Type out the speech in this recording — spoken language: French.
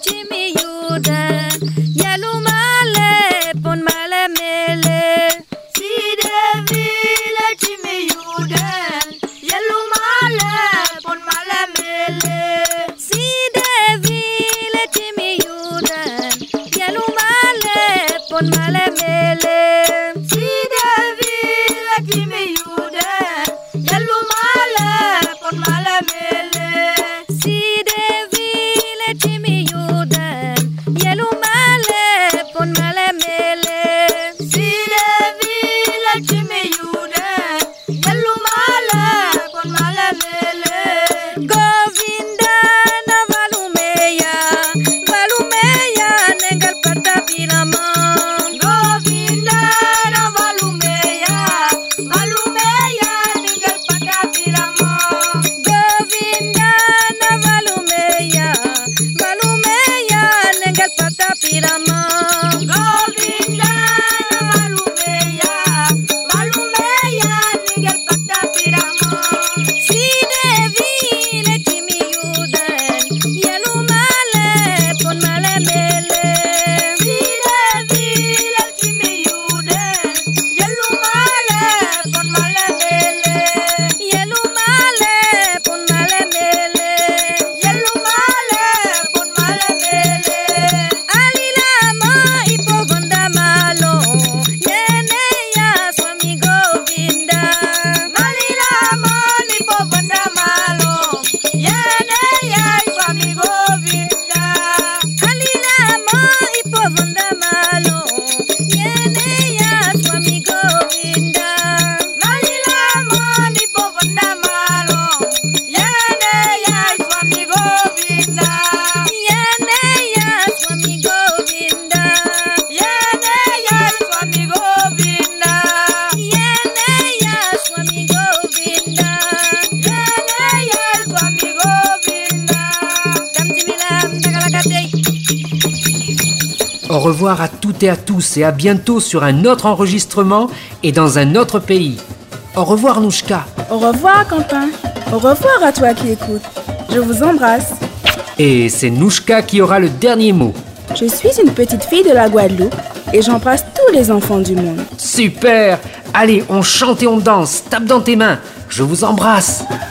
Au revoir à toutes et à tous et à bientôt sur un autre enregistrement et dans un autre pays. Au revoir Nouchka. Au revoir Quentin. Au revoir à toi qui écoutes. Je vous embrasse. Et c'est Nouchka qui aura le dernier mot. Je suis une petite fille de la Guadeloupe et j'embrasse tous les enfants du monde. Super! Allez, on chante et on danse. Tape dans tes mains. Je vous embrasse.